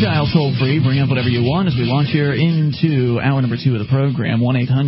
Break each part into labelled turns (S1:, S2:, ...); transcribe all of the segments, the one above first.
S1: dial toll-free. Bring up whatever you want as we launch here into hour number 2 of the program,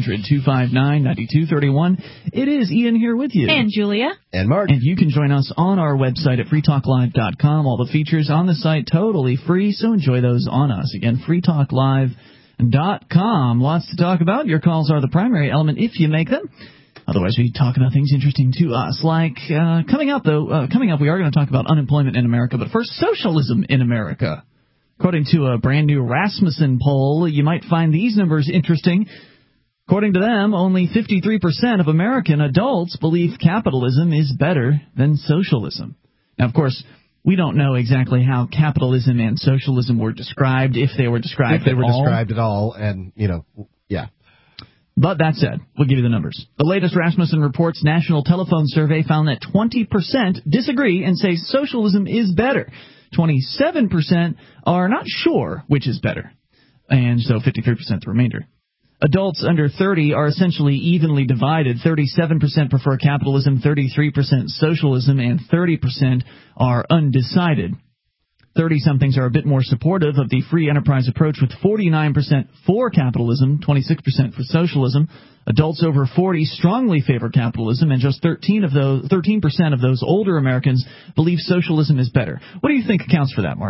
S1: 1-800-259-9231. It is Ian here with you.
S2: And Julia.
S3: And Mark.
S1: And you can join us on our website at freetalklive.com. All the features on the site totally free, so enjoy those on us. Again, freetalklive.com. Lots to talk about. Your calls are the primary element if you make them. Otherwise, we talk about things interesting to us. Like, coming up, we are going to talk about unemployment in America. But first, socialism in America. According to a brand new Rasmussen poll, you might find these numbers interesting. According to them, only 53% of American adults believe capitalism is better than socialism. Now, of course, we don't know exactly how capitalism and socialism were described, if they were described at all.
S3: If they were described at all, and, yeah.
S1: But that said, we'll give you the numbers. The latest Rasmussen Reports National Telephone Survey found that 20% disagree and say socialism is better. 27% are not sure which is better. And so 53% the remainder. Adults under 30 are essentially evenly divided. 37% prefer capitalism, 33% socialism, and 30% are undecided. 30-somethings are a bit more supportive of the free enterprise approach, with 49% for capitalism, 26% for socialism. Adults over 40 strongly favor capitalism, and just 13% of those older Americans believe socialism is better. What do you think accounts for that, Mark?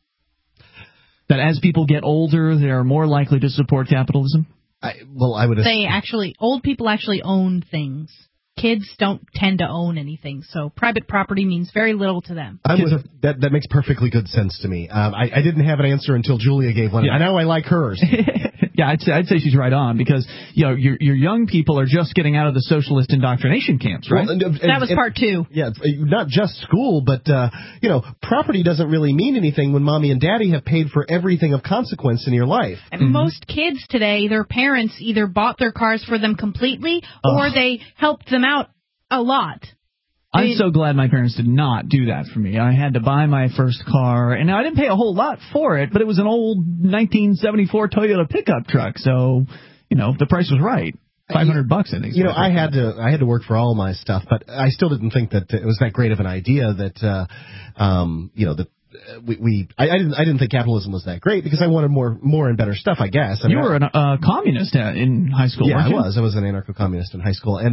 S1: That as people get older, they are more likely to support capitalism?
S3: I would
S2: say old people actually own things. Kids don't tend to own anything, so private property means very little to them.
S3: That makes perfectly good sense to me. I didn't have an answer until Julia gave one. Yeah. I know I like hers.
S1: Yeah, I'd say she's right on, because your young people are just getting out of the socialist indoctrination camps, right?
S2: Well, that was part 2.
S3: Yeah, not just school, but property doesn't really mean anything when mommy and daddy have paid for everything of consequence in your life.
S2: And most kids today, their parents either bought their cars for them completely or they helped them out a lot.
S1: I'm so glad my parents did not do that for me. I had to buy my first car, and I didn't pay a whole lot for it, but it was an old 1974 Toyota pickup truck, so, the price was right. $500, I think.
S3: I had to work for all my stuff, but I still didn't think that it was that great of an idea that, I didn't think capitalism was that great, because I wanted more and better stuff, I guess.
S1: You were a communist in high school, weren't you?
S3: Yeah, I was. I was an anarcho-communist in high school, and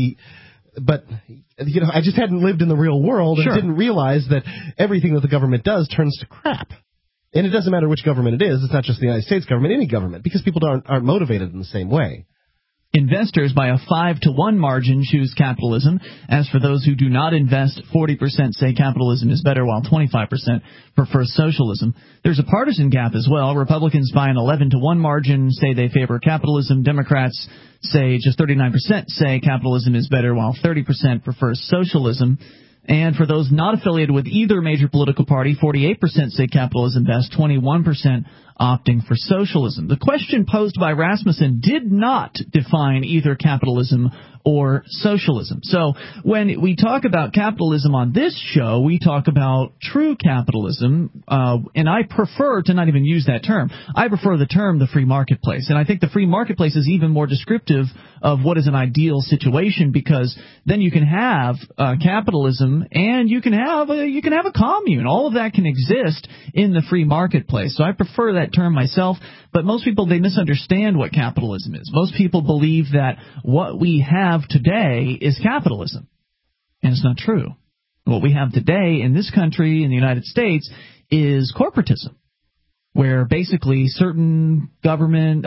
S3: But, I just hadn't lived in the real world and didn't realize that everything that the government does turns to crap. And it doesn't matter which government it is. It's not just the United States government, any government, because people aren't motivated in the same way.
S1: Investors, by a 5-to-1 margin, choose capitalism. As for those who do not invest, 40% say capitalism is better, while 25% prefer socialism. There's a partisan gap as well. Republicans, by an 11-to-1 margin, say they favor capitalism. Democrats say just 39% say capitalism is better, while 30% prefer socialism. And for those not affiliated with either major political party, 48% say capitalism best, 21% opting for socialism. The question posed by Rasmussen did not define either capitalism or socialism. So when we talk about capitalism on this show, we talk about true capitalism, and I prefer to not even use that term. I prefer the term the free marketplace, and I think the free marketplace is even more descriptive of what is an ideal situation, because then you can have capitalism and you can have a commune. All of that can exist in the free marketplace. So I prefer that term myself, but most people, they misunderstand what capitalism is. Most people believe that what we have today is capitalism, and it's not true. What we have today in this country, in the United States, is corporatism, where basically certain government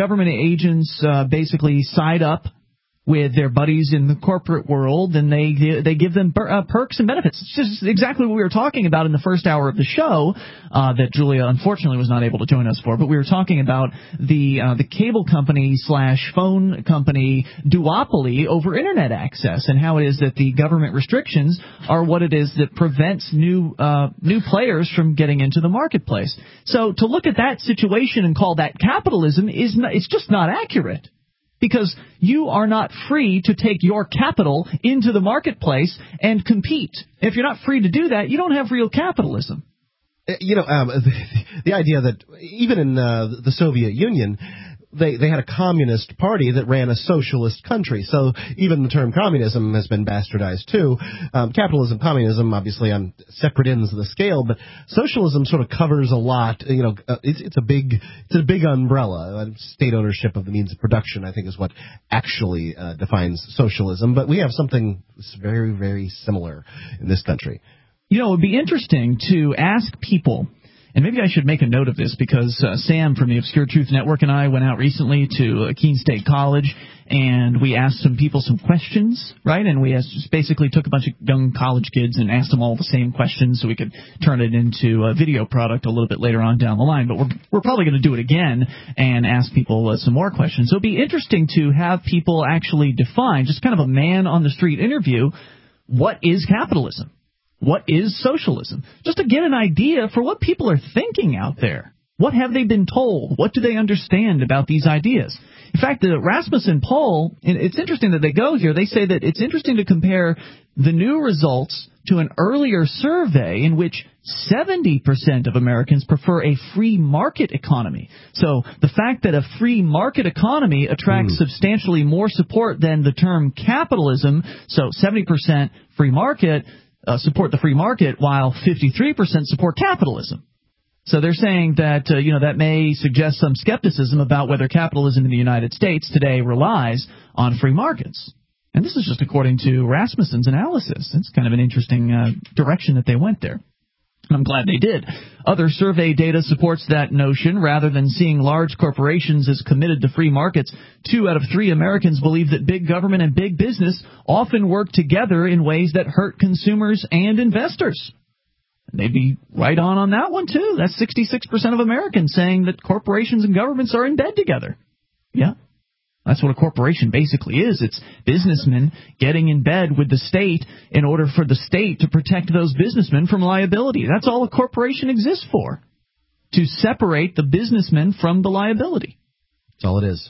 S1: agents basically side up with their buddies in the corporate world, and they give them perks and benefits. It's just exactly what we were talking about in the first hour of the show that Julia unfortunately was not able to join us for. But we were talking about the cable company / phone company duopoly over Internet access, and how it is that the government restrictions are what it is that prevents new players from getting into the marketplace. So to look at that situation and call that capitalism it's just not accurate. Because you are not free to take your capital into the marketplace and compete. If you're not free to do that, you don't have real capitalism.
S3: The idea that even in the Soviet Union, they had a communist party that ran a socialist country. So even the term communism has been bastardized too. Capitalism, communism, obviously on separate ends of the scale, but socialism sort of covers a lot. It's a big umbrella. State ownership of the means of production, I think, is what actually defines socialism. But we have something very, very similar in this country.
S1: It would be interesting to ask people. And maybe I should make a note of this because Sam from the Obscure Truth Network and I went out recently to Keene State College, and we asked some people some questions, right? And we just basically took a bunch of young college kids and asked them all the same questions so we could turn it into a video product a little bit later on down the line. But we're probably going to do it again and ask people some more questions. So it'll be interesting to have people actually define, just kind of a man-on-the-street interview, what is capitalism? What is socialism? Just to get an idea for what people are thinking out there. What have they been told? What do they understand about these ideas? In fact, the Rasmussen poll, it's interesting that they go here. They say that it's interesting to compare the new results to an earlier survey in which 70% of Americans prefer a free market economy. So the fact that a free market economy attracts substantially more support than the term capitalism, so 70% free market, support the free market, while 53% support capitalism. So they're saying that, that may suggest some skepticism about whether capitalism in the United States today relies on free markets. And this is just according to Rasmussen's analysis. It's kind of an interesting direction that they went there. And I'm glad they did. Other survey data supports that notion. Rather than seeing large corporations as committed to free markets, 2 out of 3 Americans believe that big government and big business often work together in ways that hurt consumers and investors. And they'd be right on that one, too. That's 66% of Americans saying that corporations and governments are in bed together. Yeah. That's what a corporation basically is. It's businessmen getting in bed with the state in order for the state to protect those businessmen from liability. That's all a corporation exists for, to separate the businessmen from the liability.
S3: That's all it is.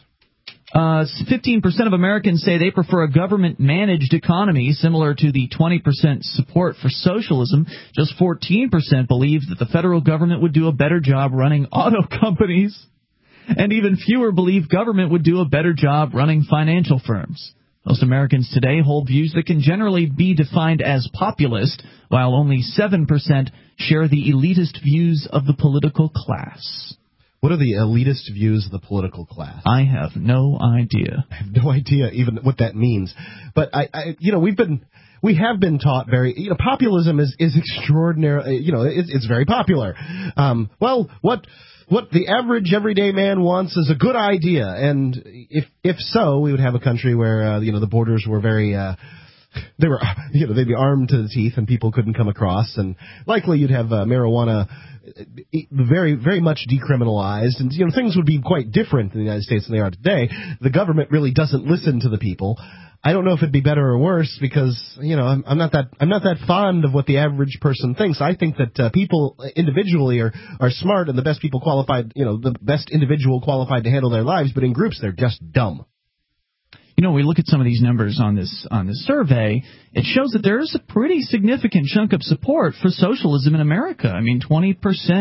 S1: 15% of Americans say they prefer a government-managed economy, similar to the 20% support for socialism. Just 14% believe that the federal government would do a better job running auto companies. And even fewer believe government would do a better job running financial firms. Most Americans today hold views that can generally be defined as populist, while only 7% share the elitist views of the political class.
S3: What are the elitist views of the political class?
S1: I have no idea.
S3: I have no idea even what that means. But we have been taught populism is extraordinary. It's very popular. What the average everyday man wants is a good idea, and if so, we would have a country where the borders were very they'd be armed to the teeth and people couldn't come across, and likely you'd have marijuana very, very much decriminalized, and things would be quite different in the United States than they are today. The government really doesn't listen to the people. I don't know if it'd be better or worse because I'm not that fond of what the average person thinks. I think that people individually are smart and the best people qualified, the best individual qualified to handle their lives, but in groups they're just dumb.
S1: We look at some of these numbers on this survey. It shows that there is a pretty significant chunk of support for socialism in America. I mean, 20%.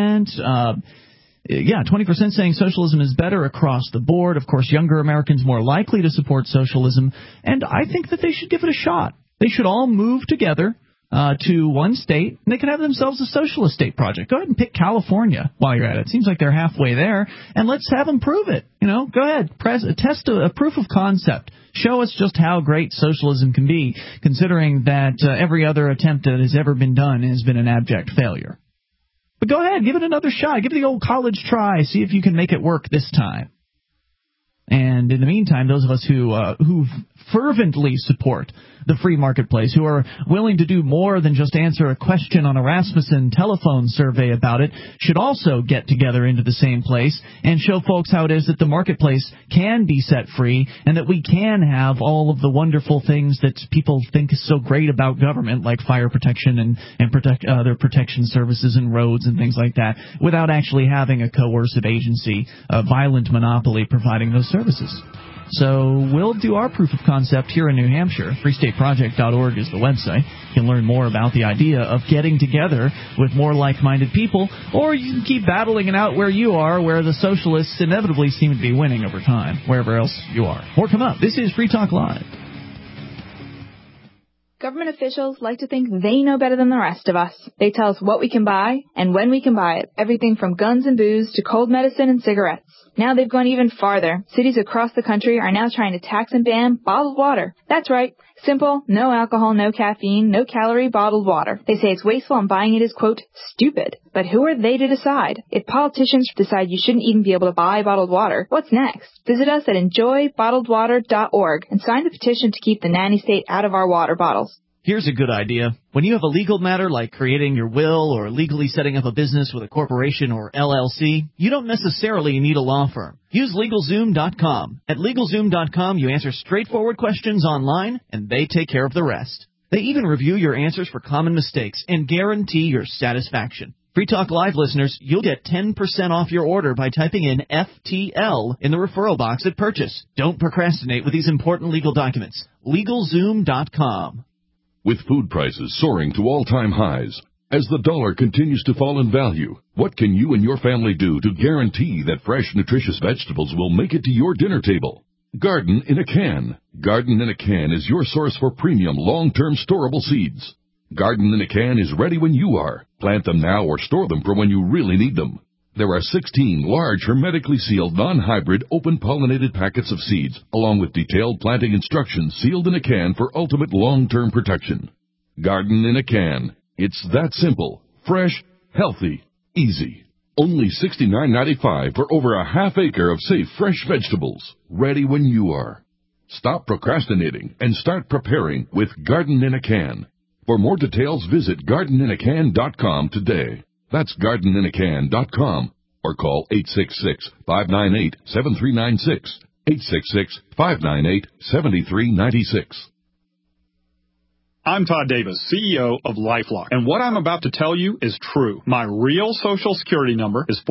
S1: 20% saying socialism is better across the board. Of course, younger Americans more likely to support socialism, and I think that they should give it a shot. They should all move together to one state, and they can have themselves a socialist state project. Go ahead and pick California while you're at it. It seems like they're halfway there, and let's have them prove it. Go ahead, test a proof of concept. Show us just how great socialism can be, considering that every other attempt that has ever been done has been an abject failure. But go ahead, give it another shot. Give it the old college try. See if you can make it work this time. And in the meantime, those of us who fervently support the free marketplace, who are willing to do more than just answer a question on a Rasmussen telephone survey about it, should also get together into the same place and show folks how it is that the marketplace can be set free and that we can have all of the wonderful things that people think is so great about government, like fire protection and other protection services and roads and things like that, without actually having a coercive agency, a violent monopoly providing those services. So we'll do our proof of concept here in New Hampshire. FreeStateProject.org is the website. You can learn more about the idea of getting together with more like-minded people, or you can keep battling it out where you are, where the socialists inevitably seem to be winning over time, wherever else you are. More come up. This is Free Talk Live.
S4: Government officials like to think they know better than the rest of us. They tell us what we can buy and when we can buy it. Everything from guns and booze to cold medicine and cigarettes. Now they've gone even farther. Cities across the country are now trying to tax and ban bottled water. That's right. Simple, no alcohol, no caffeine, no calorie bottled water. They say it's wasteful and buying it is, quote, stupid. But who are they to decide? If politicians decide you shouldn't even be able to buy bottled water, what's next? Visit us at enjoybottledwater.org and sign the petition to keep the nanny state out of our water bottles.
S1: Here's a good idea. When you have a legal matter like creating your will or legally setting up a business with a corporation or LLC, you don't necessarily need a law firm. Use LegalZoom.com. At LegalZoom.com, you answer straightforward questions online, and they take care of the rest. They even review your answers for common mistakes and guarantee your satisfaction. Free Talk Live listeners, you'll get 10% off your order by typing in FTL in the referral box at purchase. Don't procrastinate with these important legal documents. LegalZoom.com.
S5: With food prices soaring to all-time highs, as the dollar continues to fall in value, what can you and your family do to guarantee that fresh, nutritious vegetables will make it to your dinner table? Garden in a Can. Garden in a Can is your source for premium, long-term storable seeds. Garden in a Can is ready when you are. Plant them now or store them for when you really need them. There are 16 large, hermetically sealed, non-hybrid, open-pollinated packets of seeds, along with detailed planting instructions sealed in a can for ultimate long-term protection. Garden in a Can. It's that simple, fresh, healthy, easy. Only $69.95 for over a half acre of safe, fresh vegetables, ready when you are. Stop procrastinating and start preparing with Garden in a Can. For more details, visit gardeninacan.com today. That's gardeninacan.com or call 866-598-7396, 866-598-7396.
S6: I'm Todd Davis, CEO of LifeLock, and what I'm about to tell you is true. My real Social Security number is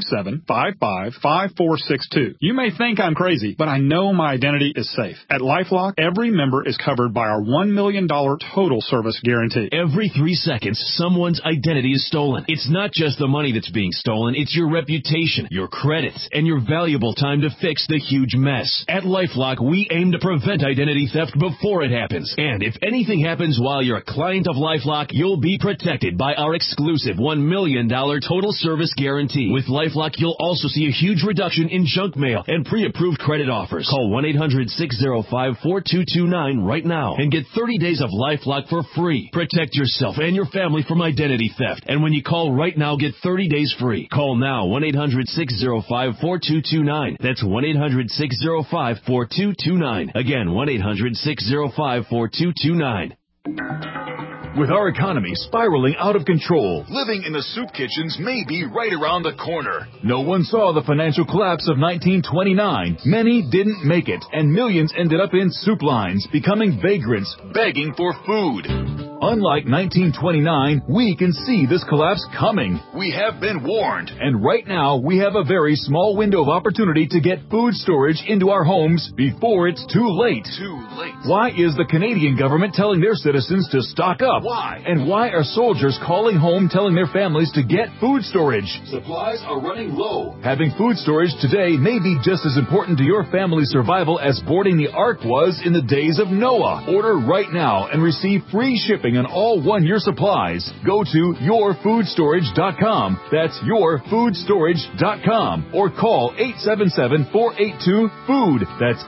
S6: 457-55-5462. You may think I'm crazy, but I know my identity is safe. At LifeLock, every member is covered by our $1 million total service guarantee.
S7: Every 3 seconds, someone's identity is stolen. It's not just the money that's being stolen, it's your reputation, your credits, and your valuable time to fix the huge mess. At LifeLock, we aim to prevent identity theft before it happens. And if anything happens while you're a client of LifeLock, you'll be protected by our exclusive $1 million total service guarantee. With LifeLock, you'll also see a huge reduction in junk mail and pre-approved credit offers. Call 1-800-605-4229 right now and get 30 days of LifeLock for free. Protect yourself and your family from identity theft. And when you call right now, get 30 days free. Call now, 1-800-605-4229. That's 1-800-605-4229. Again, 1-800-605-4229.
S8: With our economy spiraling out of control, living in the soup kitchens may be right around the corner. No one saw the financial collapse of 1929. Many didn't make it, and millions ended up in soup lines, becoming vagrants, begging for food. Unlike 1929, we can see this collapse coming. We have been warned. And right now, we have a very small window of opportunity to get food storage into our homes before it's too late. Why is the Canadian government telling their citizens to stock up? Why? And why are soldiers calling home telling their families to get food storage? Supplies are running low. Having food storage today may be just as important to your family's survival as boarding the Ark was in the days of Noah. Order right now and receive free shipping on all one-year supplies. Go to yourfoodstorage.com. That's yourfoodstorage.com. Or call 877-482-FOOD. That's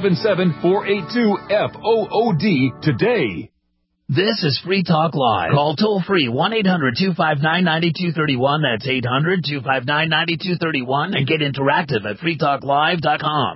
S8: 877-482-FOOD today.
S9: This is Free Talk Live. Call toll-free 1-800-259-9231. That's 800-259-9231. And get interactive at freetalklive.com.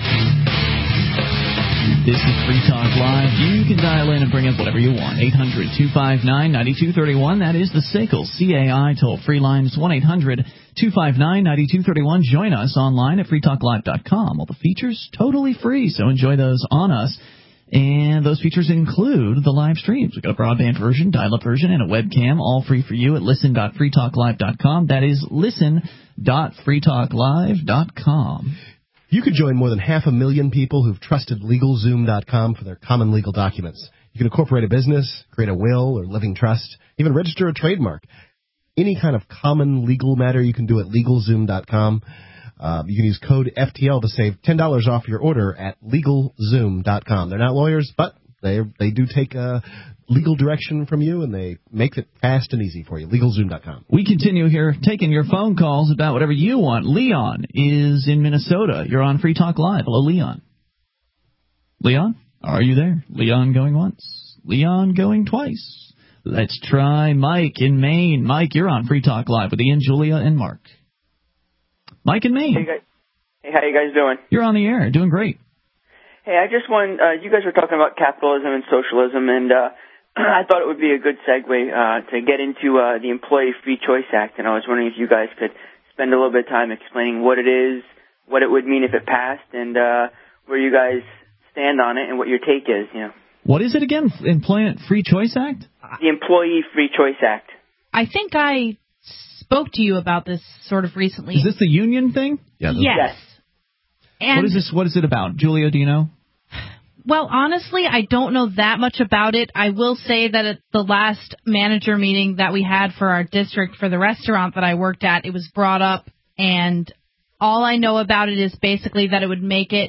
S1: This is Free Talk Live. You can dial in and bring up whatever you want. 800-259-9231. That is the SACL CAI toll-free line. It's 1-800-259-9231. Join us online at freetalklive.com. All the features totally free, so enjoy those on us. And those features include the live streams. We've got a broadband version, dial-up version, and a webcam, all free for you at listen.freetalklive.com. That is listen.freetalklive.com.
S3: You could join more than 500,000 people who've trusted LegalZoom.com for their common legal documents. You can incorporate a business, create a will or living trust, even register a trademark. Any kind of common legal matter you can do at LegalZoom.com. You can use code FTL to save $10 off your order at LegalZoom.com. They're not lawyers, but they do take legal direction from you, and they make it fast and easy for you. LegalZoom.com.
S1: We continue here taking your phone calls about whatever you want. Leon is in Minnesota. You're on Free Talk Live. Hello, Leon. Leon, are you there? Leon going once. Leon going twice. Let's try Mike in Maine. Mike, you're on Free Talk Live with Ian, Julia, and Mark. Mike in Maine.
S10: Hey, guys. Hey, how you guys doing?
S1: You're on the air. Doing great.
S10: Hey, I just want, you guys were talking about capitalism and socialism, and I thought it would be a good segue to get into the Employee Free Choice Act, and I was wondering if you guys could spend a little bit of time explaining what it is, what it would mean if it passed, and where you guys stand on it and what your take is, you know.
S1: What is it again? Employment Free Choice Act?
S10: The Employee Free Choice Act.
S2: I think I spoke to you about this sort of recently.
S1: Is this the union thing?
S2: Yes. And
S1: what is this? What is it about? Julia, do you know?
S2: Well, honestly, I don't know that much about it. I will say that at the last manager meeting that we had for our district for the restaurant that I worked at, it was brought up, and all I know about it is basically that it would make it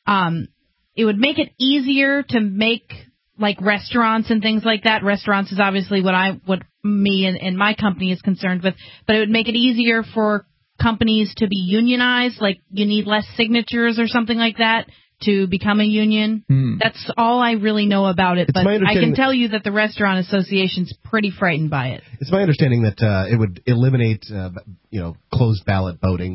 S2: easier to make like restaurants and things like that. Restaurants is obviously what me and my company is concerned with, but it would make it easier for companies to be unionized, like you need less signatures or something like that to become a union. That's all I really know about it, but I can tell you that the Restaurant Association's pretty frightened by it.
S3: It's my understanding that it would eliminate, closed ballot voting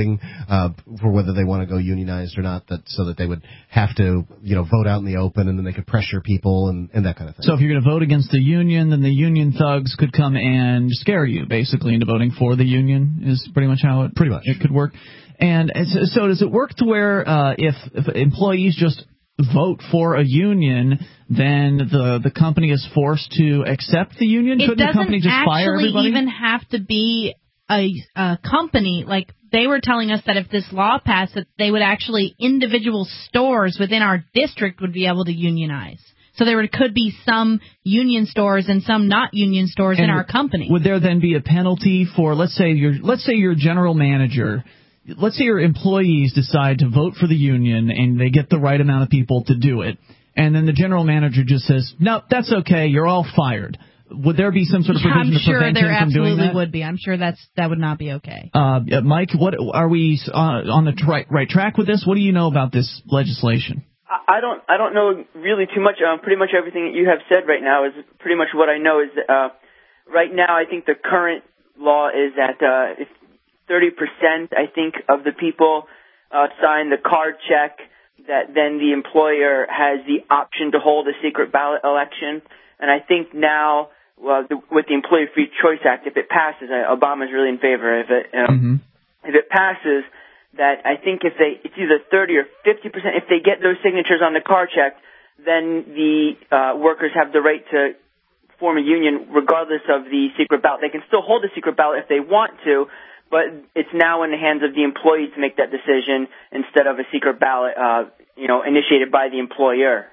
S3: for whether they want to go unionized or not, so that they would have to, vote out in the open, and then they could pressure people and that kind of thing.
S1: So if you're going to vote against the union, then the union thugs could come and scare you, basically, into voting for the union, is pretty much how it could work. And so does it work to where if employees just vote for a union, then the company is forced to accept the union? Couldn't the company just fire everybody?
S2: It doesn't even have to be a company. Like, they were telling us that if this law passed, that they would actually, individual stores within our district would be able to unionize. So there could be some union stores and some not union stores in our company.
S1: Would there then be a penalty for, let's say your general manager, let's say your employees decide to vote for the union and they get the right amount of people to do it, and then the general manager just says, no, that's okay, you're all fired. Would there be some sort of provision to prevent him from doing that?
S2: I'm sure there absolutely would be. I'm sure that would not be okay.
S1: Mike, what are we on the right track with this? What do you know about this legislation?
S10: I don't know really too much. Pretty much everything that you have said right now is pretty much what I know. Is right now I think the current law is that if 30%, I think, of the people sign the card check, that then the employer has the option to hold a secret ballot election. And I think now, with the Employee Free Choice Act, if it passes, Obama's really in favor of it. If it passes, that I think it's either 30 or 50%. If they get those signatures on the card check, then the workers have the right to form a union regardless of the secret ballot. They can still hold a secret ballot if they want to, but it's now in the hands of the employee to make that decision instead of a secret ballot, initiated by the employer.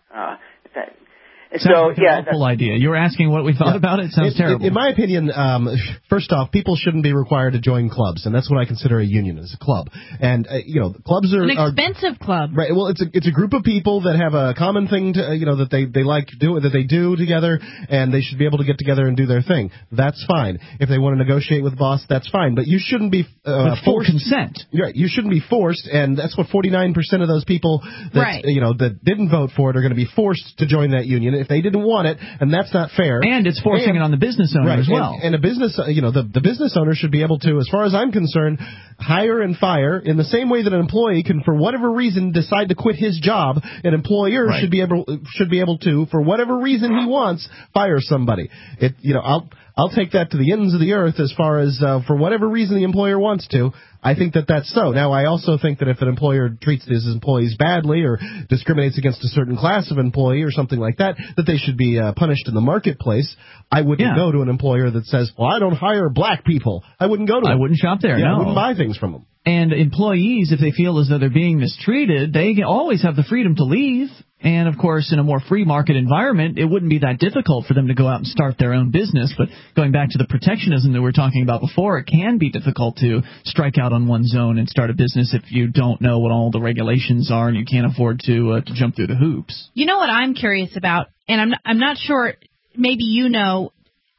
S1: Sounds like an awful idea. You were asking what we thought about it? Sounds terrible.
S3: In my opinion, first off, people shouldn't be required to join clubs, and that's what I consider a union, is a club. And clubs are
S2: an expensive club,
S3: right? Well, it's a group of people that have a common thing to that they like to do, that they do together, and they should be able to get together and do their thing. That's fine. If they want to negotiate with the boss, that's fine. But you shouldn't be
S1: full consent.
S3: Right? You shouldn't be forced, and that's what 49% of those people that that didn't vote for it are going to be forced to join that union if they didn't want it, and that's not fair.
S1: And it's forcing it on the business owner as well.
S3: And a business, the business owner should be able to, as far as I'm concerned, hire and fire in the same way that an employee can, for whatever reason, decide to quit his job. An employer should be able to, for whatever reason he wants, fire somebody. I'll take that to the ends of the earth as far as for whatever reason the employer wants to. I think that that's so. Now, I also think that if an employer treats his employees badly or discriminates against a certain class of employee or something like that, that they should be punished in the marketplace. I wouldn't go to an employer that says, well, I don't hire black people. I wouldn't go to them.
S1: I wouldn't shop there, no.
S3: I wouldn't buy things from them.
S1: And employees, if they feel as though they're being mistreated, they always have the freedom to leave. And, of course, in a more free market environment, it wouldn't be that difficult for them to go out and start their own business. But going back to the protectionism that we were talking about before, it can be difficult to strike out on one zone and start a business if you don't know what all the regulations are and you can't afford to jump through the hoops.
S2: You know what I'm curious about, and I'm not sure, maybe you know,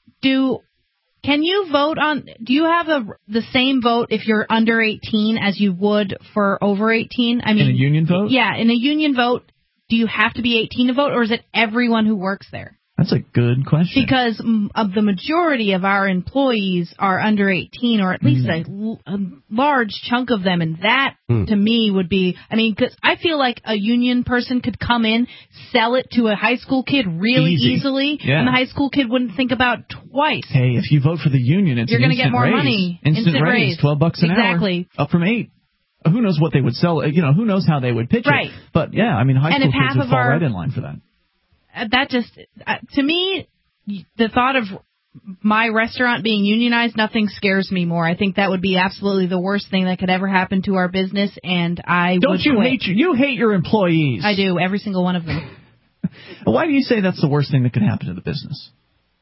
S2: can you vote on, do you have the same vote if you're under 18 as you would for over 18? I mean,
S1: in a union vote?
S2: Yeah, in a union vote. Do you have to be 18 to vote, or is it everyone who works there?
S1: That's a good question.
S2: Because of the majority of our employees are under 18, or at least a large chunk of them, and that, to me, would be, I mean, because I feel like a union person could come in, sell it to a high school kid really easily, and the high school kid wouldn't think about twice.
S1: Hey, if you vote for the union, it's
S2: you're
S1: going
S2: to get more money.
S1: Instant raise, $12 an hour. Up from $8. Who knows what they would sell? You know, who knows how they would pitch it? But yeah, I mean, high school kids would fall right in line for that.
S2: That just, to me, the thought of my restaurant being unionized, nothing scares me more. I think that would be absolutely the worst thing that could ever happen to our business, and I would quit.
S1: You hate your employees?
S2: I do, every single one of them.
S1: Why do you say that's the worst thing that could happen to the business?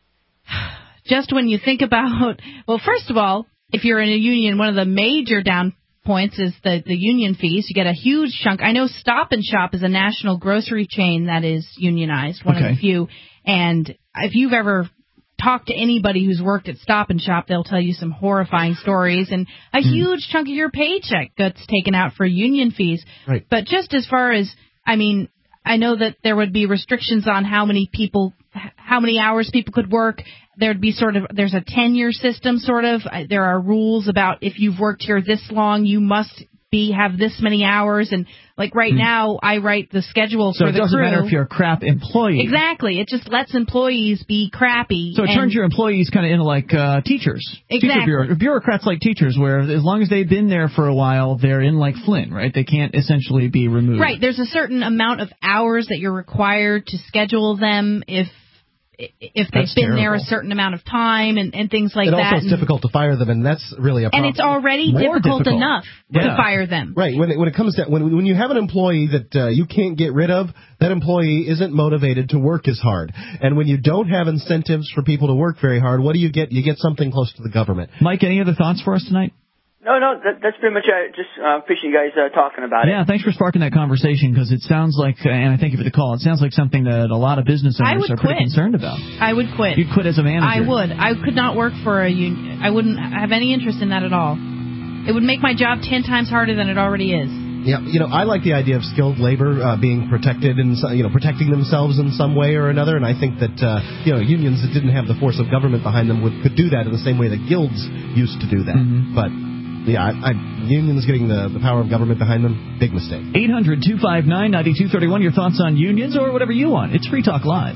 S2: Just when you think about, well, first of all, if you're in a union, one of the major down points is the union fees. You get a huge chunk. I know Stop and Shop is a national grocery chain that is unionized, one of the few. And if you've ever talked to anybody who's worked at Stop and Shop, they'll tell you some horrifying stories. And a huge chunk of your paycheck gets taken out for union fees. Right. But just as far as, I mean, I know that there would be restrictions on how many hours people could work. There'd be there's a tenure system there are rules about if you've worked here this long, you must have this many hours. And like right now, I write the schedule for the crew. So it doesn't
S1: matter if you're a crap employee.
S2: Exactly. It just lets employees be crappy.
S1: So it turns your employees kind of into like teachers.
S2: Exactly.
S1: Bureaucrats like teachers, where as long as they've been there for a while, they're in like Flint, right? They can't essentially be removed.
S2: Right. There's a certain amount of hours that you're required to schedule them if they've been there a certain amount of time and things like that.
S3: Also, it's difficult to fire them, and that's really a problem.
S2: And it's already difficult enough to fire them.
S3: Right. When it comes to when you have an employee that you can't get rid of, that employee isn't motivated to work as hard. And when you don't have incentives for people to work very hard, what do you get? You get something close to the government.
S1: Mike, any other thoughts for us tonight?
S10: No, that's pretty much it. Just appreciate you guys talking about it.
S1: Yeah, thanks for sparking that conversation, because it sounds like, and I thank you for the call, it sounds like something that a lot of business owners are pretty concerned about.
S2: I would quit.
S1: You'd quit as a manager?
S2: I would. I could not work for a union. I wouldn't have any interest in that at all. It would make my job 10 times harder than it already is.
S3: Yeah, I like the idea of skilled labor being protected and protecting themselves in some way or another, and I think that unions that didn't have the force of government behind them could do that in the same way that guilds used to do that. But yeah, unions getting the power of government behind them, big mistake.
S1: 800-259-9231, your thoughts on unions or whatever you want. It's Free Talk Live.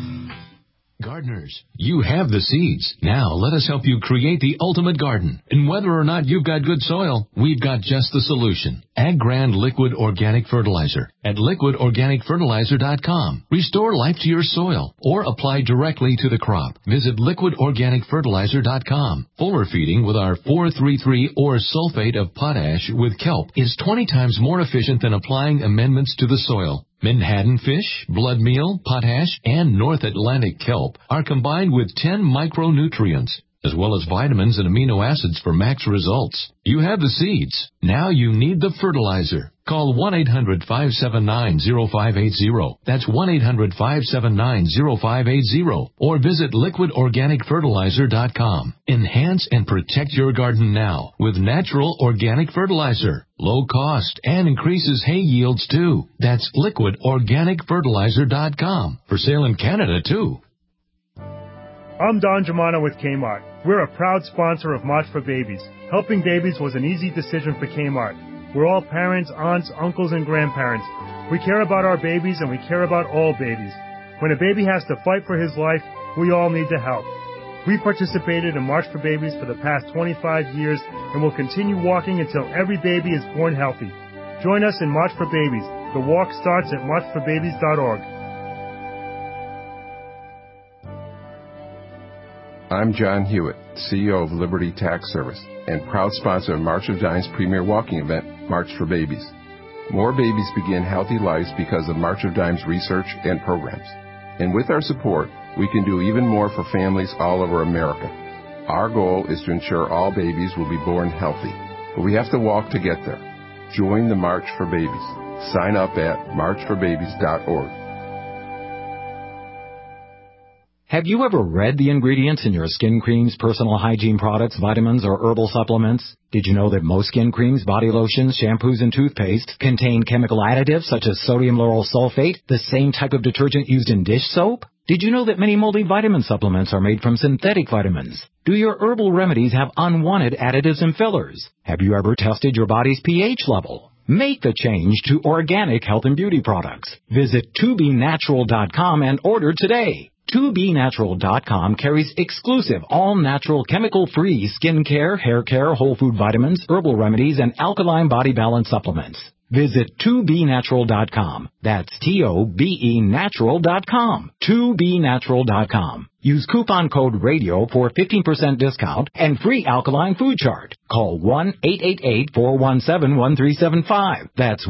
S7: Gardeners, you have the seeds. Now let us help you create the ultimate garden. And whether or not you've got good soil, we've got just the solution. AgGrand Liquid Organic Fertilizer at liquidorganicfertilizer.com. Restore life to your soil or apply directly to the crop. Visit liquidorganicfertilizer.com. Fuller feeding with our 433 or sulfate of potash with kelp is 20 times more efficient than applying amendments to the soil. Menhaden fish, blood meal, potash, and North Atlantic kelp are combined with 10 micronutrients, as well as vitamins and amino acids for max results. You have the seeds. Now you need the fertilizer. Call 1-800-579-0580. That's 1-800-579-0580. Or visit liquidorganicfertilizer.com. Enhance and protect your garden now with natural organic fertilizer. Low cost and increases hay yields too. That's liquidorganicfertilizer.com. For sale in Canada too.
S11: I'm Don Germano with Kmart. We're a proud sponsor of March for Babies. Helping babies was an easy decision for Kmart. We're all parents, aunts, uncles, and grandparents. We care about our babies, and we care about all babies. When a baby has to fight for his life, we all need to help. We participated in March for Babies for the past 25 years and will continue walking until every baby is born healthy. Join us in March for Babies. The walk starts at marchforbabies.org.
S12: I'm John Hewitt, CEO of Liberty Tax Service. and proud sponsor of March of Dimes' premier walking event, March for Babies. More babies begin healthy lives because of March of Dimes research and programs. And with our support, we can do even more for families all over America. Our goal is to ensure all babies will be born healthy, but we have to walk to get there. Join the March for Babies. Sign up at marchforbabies.org.
S13: Have you ever read the ingredients in your skin creams, personal hygiene products, vitamins, or herbal supplements? Did you know that most skin creams, body lotions, shampoos, and toothpaste contain chemical additives such as sodium lauryl sulfate, the same type of detergent used in dish soap? Did you know that many multivitamin supplements are made from synthetic vitamins? Do your herbal remedies have unwanted additives and fillers? Have you ever tested your body's pH level? Make the change to organic health and beauty products. Visit 2BNatural.com and order today. 2BNatural.com carries exclusive, all-natural, chemical-free skincare, hair care, whole food vitamins, herbal remedies, and alkaline body balance supplements. Visit 2BNatural.com. That's TOBENatural.com. 2BNatural.com. Use coupon code RADIO for 15% discount and free alkaline food chart. Call 1-888-417-1375. That's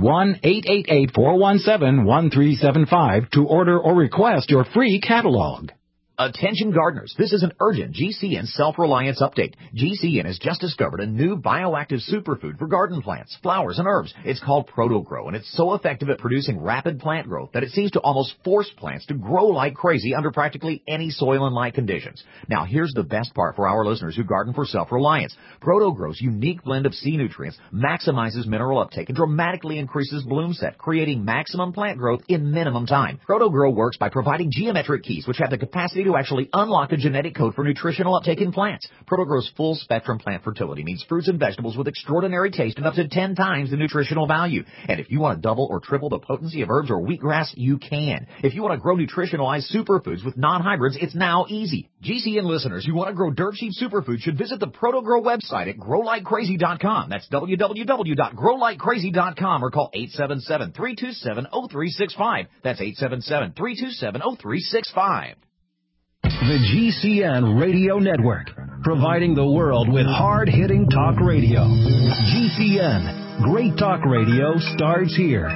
S13: 1-888-417-1375 to order or request your free catalog.
S14: Attention gardeners, this is an urgent GCN self-reliance update. GCN has just discovered a new bioactive superfood for garden plants, flowers, and herbs. It's called ProtoGrow, and it's so effective at producing rapid plant growth that it seems to almost force plants to grow like crazy under practically any soil and light conditions. Now, here's the best part for our listeners who garden for self-reliance. ProtoGrow's unique blend of sea nutrients maximizes mineral uptake and dramatically increases bloom set, creating maximum plant growth in minimum time. ProtoGrow works by providing geometric keys which have the capacity to actually unlock a genetic code for nutritional uptake in plants. ProtoGrow's full-spectrum plant fertility means fruits and vegetables with extraordinary taste and up to 10 times the nutritional value. And if you want to double or triple the potency of herbs or wheatgrass, you can. If you want to grow nutritionalized superfoods with non-hybrids, it's now easy. GCN listeners who want to grow dirt cheap superfoods should visit the ProtoGrow website at growlikecrazy.com. That's www.growlikecrazy.com or call 877-327-0365. That's 877-327-0365.
S15: The GCN Radio Network, providing the world with hard-hitting talk radio. GCN, great talk radio starts here.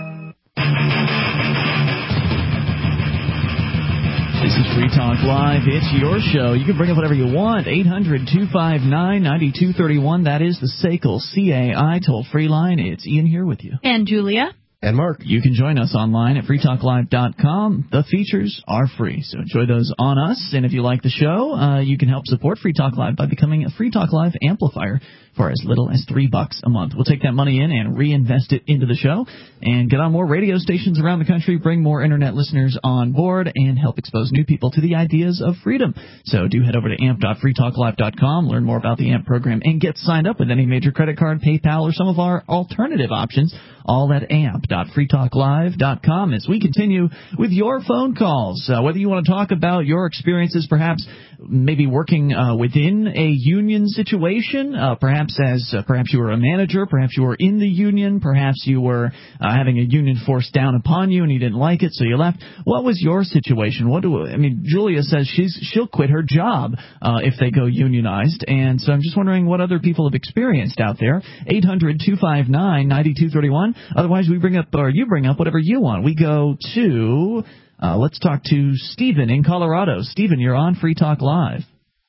S1: This is Free Talk Live. It's your show. You can bring up whatever you want. 800-259-9231. That is the SACL CAI toll-free line. It's Ian here with you.
S2: And Julia.
S3: And Mark.
S1: You can join us online at freetalklive.com. The features are free, so enjoy those on us. And if you like the show, you can help support Free Talk Live by becoming a Free Talk Live amplifier for as little as $3 a month. We'll take that money in and reinvest it into the show and get on more radio stations around the country, bring more Internet listeners on board, and help expose new people to the ideas of freedom. So do head over to amp.freetalklive.com, learn more about the AMP program, and get signed up with any major credit card, PayPal, or some of our alternative options, all at amp.freetalklive.com as we continue with your phone calls. Whether you want to talk about your experiences, perhaps maybe working within a union situation, perhaps you were a manager, perhaps you were in the union, perhaps you were having a union forced down upon you and you didn't like it, so you left. What was your situation? Julia says she'll quit her job if they go unionized, and so I'm just wondering what other people have experienced out there. 800-259-9231. Otherwise, you bring up whatever you want. We go to let's talk to Stephen in Colorado. Stephen, you're on Free Talk Live.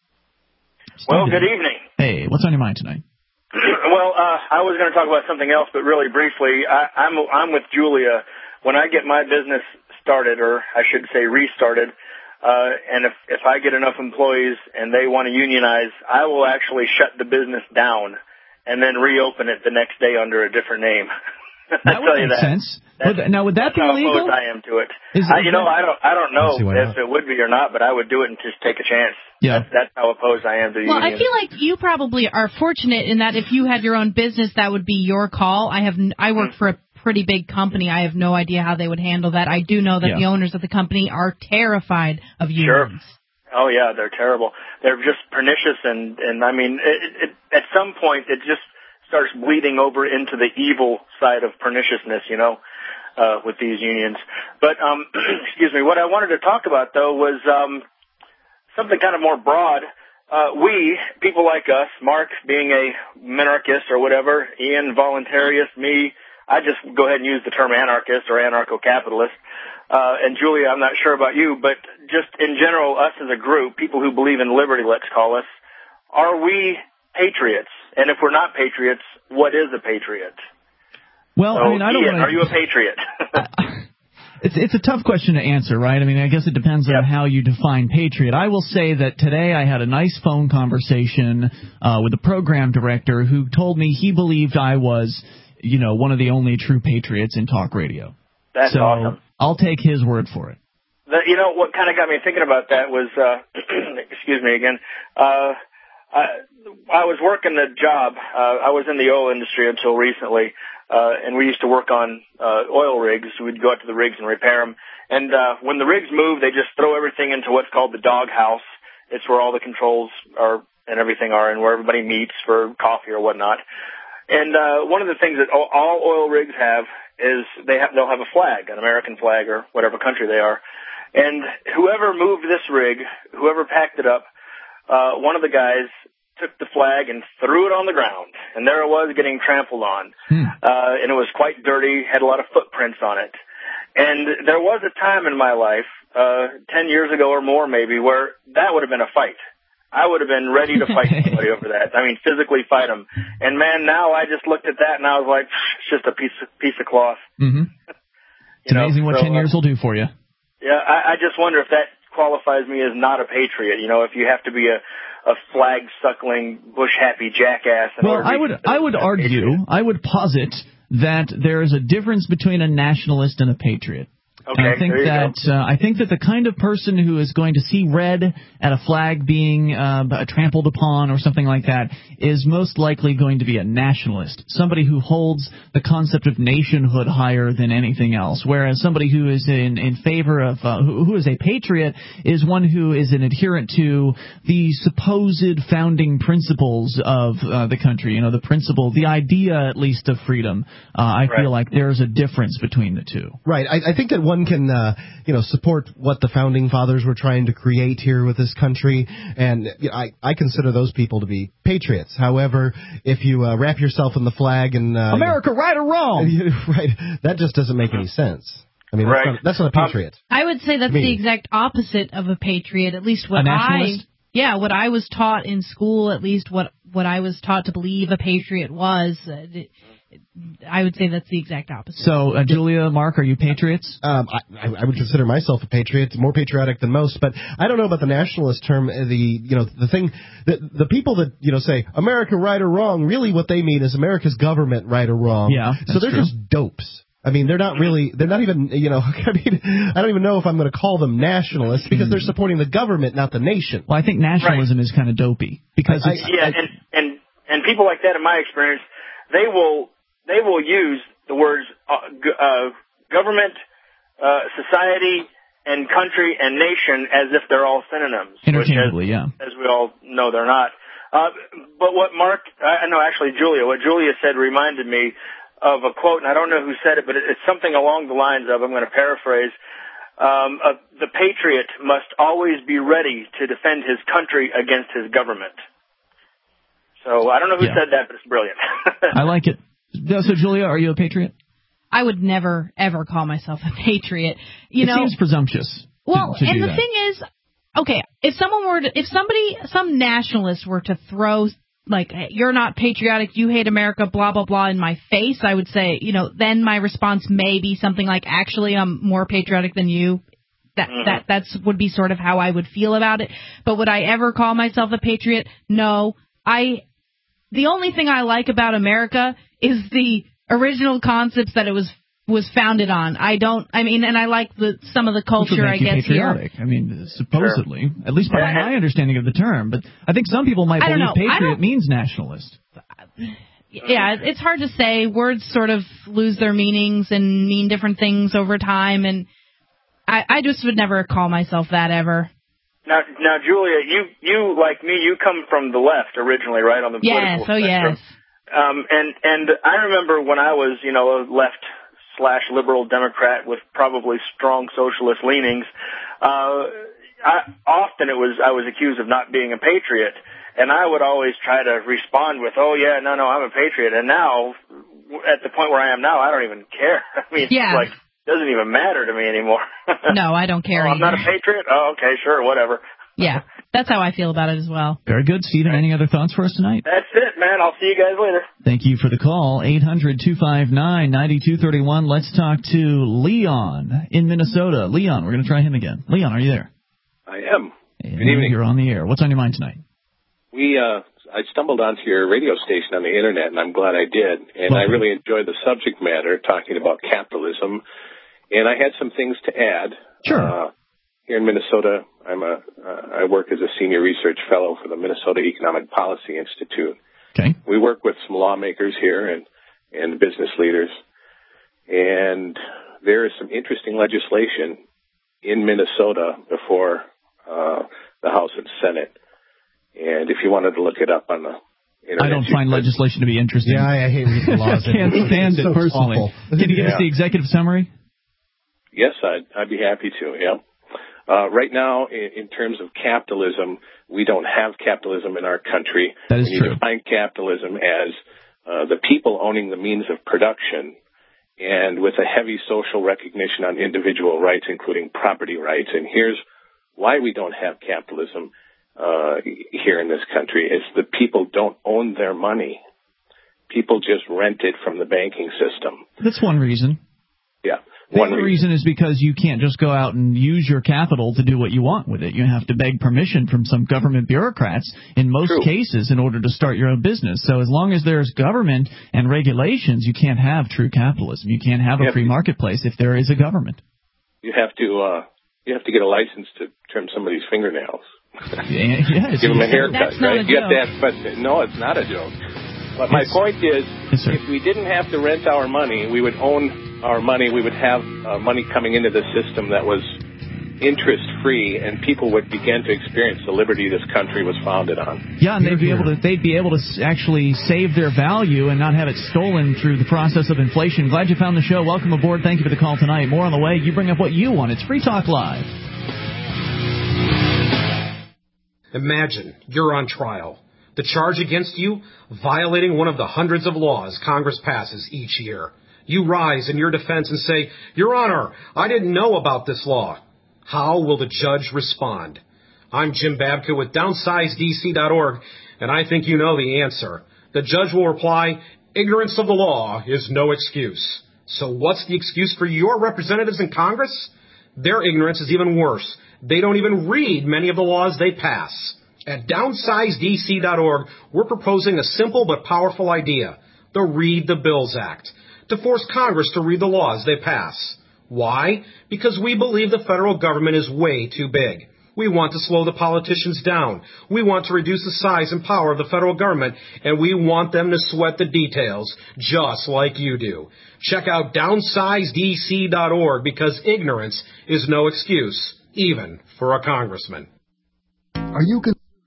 S16: Well, good evening.
S1: Hey, what's on your mind tonight?
S16: Well, I was going to talk about something else, but really briefly, I'm with Julia. When I get my business started, or I should say restarted, and if I get enough employees and they want to unionize, I will actually shut the business down and then reopen it the next day under a different name.
S1: That would make sense. Now, would that be illegal?
S16: How opposed I am to it. I don't know if it would be or not, but I would do it and just take a chance.
S1: Yeah.
S16: That's how opposed I am to the union.
S2: Well, I feel like you probably are fortunate in that if you had your own business, that would be your call. I work for a pretty big company. I have no idea how they would handle that. I do know that the owners of the company are terrified of unions.
S16: Sure. Oh, yeah, they're terrible. They're just pernicious, and I mean, at some point, it just starts bleeding over into the evil side of perniciousness, with these unions. But, excuse me, what I wanted to talk about, though, was something kind of more broad. we, people like us, Mark being a minarchist or whatever, Ian voluntarist, me, I just go ahead and use the term anarchist or anarcho-capitalist. And Julia, I'm not sure about you, but just in general, us as a group, people who believe in liberty, let's call us, are we patriots? And if we're not patriots, what is a patriot?
S1: Well,
S16: so,
S1: I mean, I don't
S16: Ian,
S1: want
S16: are you a patriot?
S1: It's a tough question to answer, right? I mean, I guess it depends on how you define patriot. I will say that today I had a nice phone conversation with the program director who told me he believed I was, one of the only true patriots in talk radio.
S16: That's awesome.
S1: I'll take his word for it.
S16: What kind of got me thinking about that was, excuse me again, I was working a job. I was in the oil industry until recently. And we used to work on oil rigs. We'd go out to the rigs and repair them. And when the rigs move, they just throw everything into what's called the dog house. It's where all the controls are and everything are, and where everybody meets for coffee or whatnot. And one of the things that all oil rigs have is they'll have a flag, an American flag or whatever country they are. And whoever moved this rig, whoever packed it up, one of the guys took the flag and threw it on the ground, and there it was getting trampled on. And it was quite dirty, had a lot of footprints on it. And there was a time in my life, 10 years ago or more maybe, where that would have been a fight. I would have been ready to fight somebody over that. I mean, physically fight them. And man, now I just looked at that and I was like, it's just a piece of cloth.
S1: Mm-hmm. It's amazing what 10 years will do for you.
S16: Yeah, I just wonder if that qualifies me as not a patriot. If you have to be a flag-suckling, bush-happy jackass.
S1: Well, I would argue, I would posit that there is a difference between a nationalist and a patriot.
S16: Okay,
S1: I think that the kind of person who is going to see red at a flag being trampled upon or something like that is most likely going to be a nationalist, somebody who holds the concept of nationhood higher than anything else, whereas somebody who is in favor of who is a patriot is one who is an adherent to the supposed founding principles of the country, the idea at least of freedom. I feel like there's a difference between the two.
S3: Right. I think that one can, support what the founding fathers were trying to create here with this country, and I consider those people to be patriots. However, if you wrap yourself in the flag and
S1: America, right or wrong,
S3: right, that just doesn't make any sense. I mean, that's not a patriot.
S2: I would say that's the exact opposite of a patriot. At least what what I was taught in school. At least what I was taught to believe a patriot was. I would say that's the exact opposite.
S1: So, Julia, Mark, are you patriots?
S3: I would consider myself a patriot, more patriotic than most, but I don't know about the nationalist term. The people that say America right or wrong, really what they mean is America's government right or wrong.
S1: Yeah,
S3: so they're just dopes. I mean, they're not even, I don't even know if I'm going to call them nationalists because they're supporting the government, not the nation.
S1: Well, I think nationalism is kind of dopey because
S16: and people like that, in my experience, they will use the words government, society, and country and nation as if they're all synonyms.
S1: Interchangeably,
S16: as we all know, they're not. But what Julia, what Julia said reminded me of a quote, and I don't know who said it, but it's something along the lines of, I'm going to paraphrase, the patriot must always be ready to defend his country against his government. So I don't know who said that, but it's brilliant.
S1: I like it. So, Julia, are you a patriot?
S2: I would never, ever call myself a patriot.
S1: It seems presumptuous.
S2: Well,
S1: to
S2: and
S1: do
S2: the
S1: that.
S2: thing is, okay, if some nationalist were to throw, like, you're not patriotic, you hate America, blah, blah, blah, in my face, I would say, then my response may be something like, actually, I'm more patriotic than you. That would be sort of how I would feel about it. But would I ever call myself a patriot? No. The only thing I like about America is the original concepts that it was founded on. And I like some of the culture, I guess,
S1: patriotic.
S2: here.
S1: I mean, supposedly, at least by my understanding of the term. But I think some people might believe patriot means nationalist.
S2: Yeah, it's hard to say. Words sort of lose their meanings and mean different things over time, and I just would never call myself that ever.
S16: Now, Julia, you like me, you come from the left originally, right, on the political spectrum.
S2: Yes.
S16: And I remember when I was, a left/liberal Democrat with probably strong socialist leanings, often I was accused of not being a patriot, and I would always try to respond with, "Oh yeah, no, I'm a patriot." And now, at the point where I am now, I don't even care. I mean,
S2: yeah.
S16: It's like, it doesn't even matter to me anymore.
S2: No, I don't care.
S16: I'm not a patriot? Oh, okay, sure, whatever.
S2: Yeah, that's how I feel about it as well.
S1: Very good, Stephen. Any other thoughts for us tonight?
S16: That's it, man. I'll see you guys later.
S1: Thank you for the call. 800-259-9231. Let's talk to Leon in Minnesota. Leon, we're going to try him again. Leon, are you there?
S17: I am. Good evening.
S1: You're on the air. What's on your mind tonight?
S17: I stumbled onto your radio station on the internet, and I'm glad I did. And I really enjoyed the subject matter, talking about capitalism. And I had some things to add.
S1: Sure.
S17: Here in Minnesota, I work as a senior research fellow for the Minnesota Economic Policy Institute.
S1: Okay.
S17: We work with some lawmakers here and business leaders. And there is some interesting legislation in Minnesota before the House and Senate. And if you wanted to look it up on the internet.
S1: I don't find legislation to be interesting.
S3: Yeah, I hate reading laws.
S1: I can't stand it personally.
S3: Awful.
S1: Can you give us the executive summary?
S17: Yes, I'd be happy to, yeah. Right now, in terms of capitalism, we don't have capitalism in our country.
S1: That is true.
S17: We define capitalism as the people owning the means of production, and with a heavy social recognition on individual rights, including property rights. And here's why we don't have capitalism here in this country is the people don't own their money. People just rent it from the banking system.
S1: That's one reason.
S17: Yeah.
S1: One reason is because you can't just go out and use your capital to do what you want with it. You have to beg permission from some government bureaucrats in most cases in order to start your own business. So as long as there's government and regulations, you can't have true capitalism. You can't have a free marketplace if there is a government.
S17: You have to get a license to trim somebody's fingernails.
S1: Yes.
S17: Give them a haircut,
S2: That's not
S17: right?
S2: a joke.
S17: But no, it's not a joke. But my point is, if we didn't have to rent our money, we would own our money. We would have money coming into the system that was interest-free, and people would begin to experience the liberty this country was founded on.
S1: Yeah, and they'd be able to actually save their value and not have it stolen through the process of inflation. Glad you found the show. Welcome aboard. Thank you for the call tonight. More on the way. You bring up what you want. It's Free Talk Live.
S18: Imagine you're on trial. The charge against you, violating one of the hundreds of laws Congress passes each year. You rise in your defense and say, "Your Honor, I didn't know about this law." How will the judge respond? I'm Jim Babka with DownsizeDC.org, and I think you know the answer. The judge will reply, "Ignorance of the law is no excuse." So what's the excuse for your representatives in Congress? Their ignorance is even worse. They don't even read many of the laws they pass. At DownsizeDC.org, we're proposing a simple but powerful idea, the Read the Bills Act, to force Congress to read the laws they pass. Why? Because we believe the federal government is way too big. We want to slow the politicians down. We want to reduce the size and power of the federal government, and we want them to sweat the details, just like you do. Check out DownsizeDC.org, because ignorance is no excuse, even for a congressman.
S19: Are you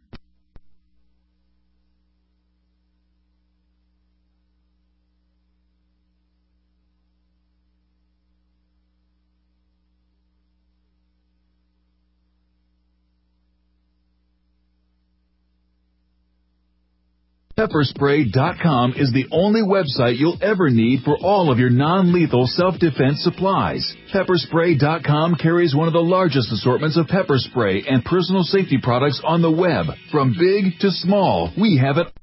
S8: Pepperspray.com is the only website you'll ever need for all of your non-lethal self-defense supplies. Pepperspray.com carries one of the largest assortments of pepper spray and personal safety products on the web. From big to small, we have it.